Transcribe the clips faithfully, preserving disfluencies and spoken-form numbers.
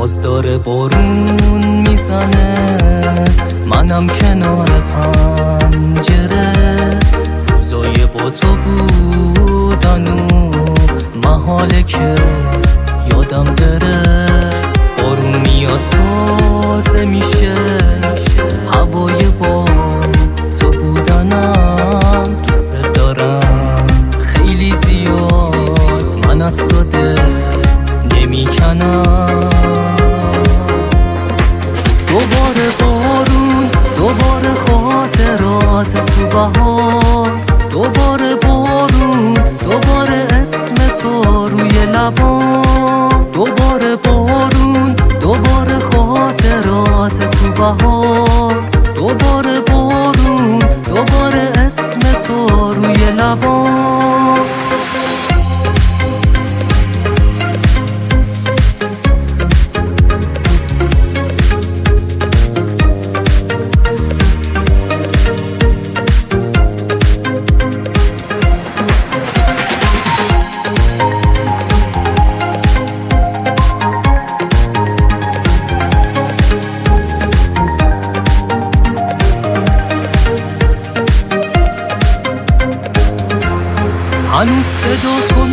باز داره بارون میزنه، منم کنار پنجره. روزای با تو بودن و محاله که یادم بره. بارون میاد تازه میشه، هوای با تو بودنم دوست دارم خیلی زیاد. من از تو دل نمیکنم. دوباره بارون، دوباره خاطرات تو بهار. دوباره بارون، دوباره اسم تو روی لبام. دوباره بارون، دوباره خاطرات تو بهار. دوباره بارون، دوباره اسم تو روی لبام. هنوز صدا تو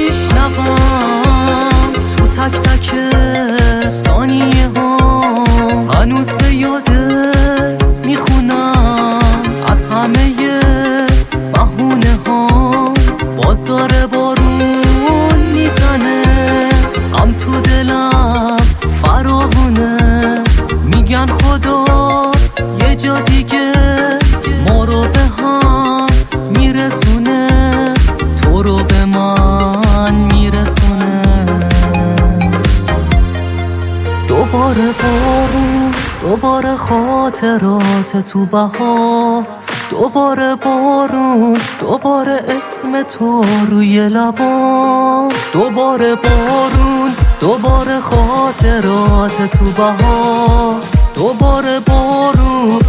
میشنوم تو تک تک ثانیه ها. هنوز به یادت میخونم از همه بهونه ها. باز داره بارون میزنه، غم تو دلم فراوونه. میگن خدا یه جا دیگه ما رو به هم میرسونه، تو رو به من میرسونه. دوباره بارون، دوباره خاطرات تو بهار. دوباره بارون، دوباره اسم تو روی لبام. دوباره بارون، دوباره خاطرات تو بهار. دوباره بارون،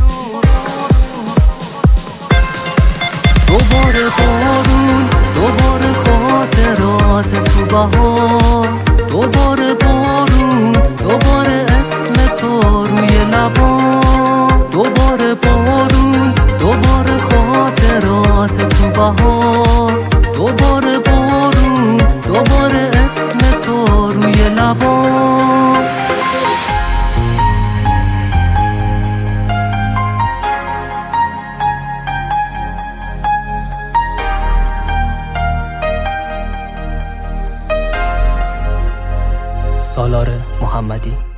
دوباره بارون، دوباره خاطرات تو بهار. دوباره بارون، دوباره اسم تو روی لبام. دوباره بارون، دوباره خاطرات تو بهار. دوباره بارون، دوباره اسم تو روی لبام. سالار محمدی.